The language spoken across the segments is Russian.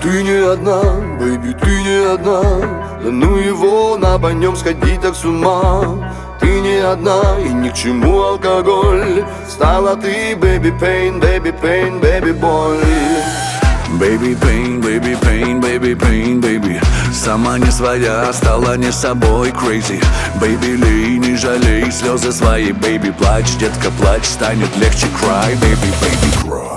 Ты не одна, бэйби, ты не одна. Да ну его, на по нем сходить так с ума. Ты не одна, и ни к чему алкоголь. Стала ты, baby pain, baby pain, baby боль. Baby pain, baby pain, baby pain, baby. Сама не своя, стала не собой, crazy. Baby, лей, не жалей слезы свои, baby. Плачь, детка, плачь, станет легче, cry, baby, baby, cry.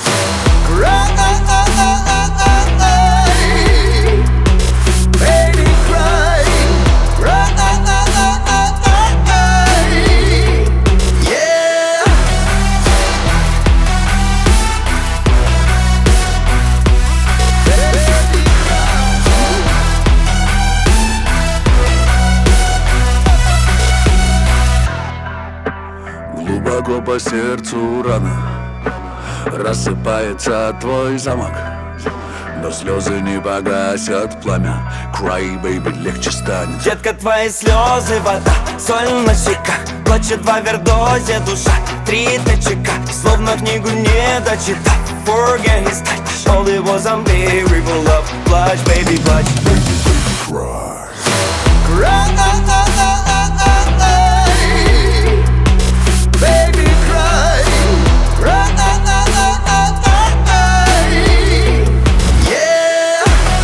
Глубоко по сердцу рана, рассыпается твой замок, но слезы не погасят пламя. Cry, baby, легче станет. Детка, твои слезы, вода, соль на щеках. Плачет в овердозе душа, 3 ТЧК. Словно книгу не дочитав, forget his touch. All it was unbearable love. Плачь, baby, плачь. Baby, baby, cry. Baby cry. Yeah.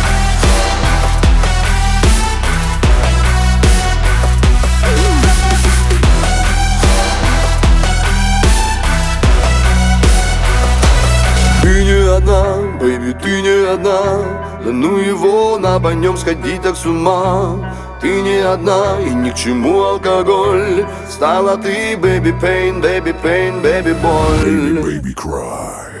Ты не одна, baby, ты не одна. Да ну его, на по нем сходить так с ума. Ты не одна, и ни к чему алкоголь. Стала ты, baby pain, baby pain, baby боль. Baby, baby, cry.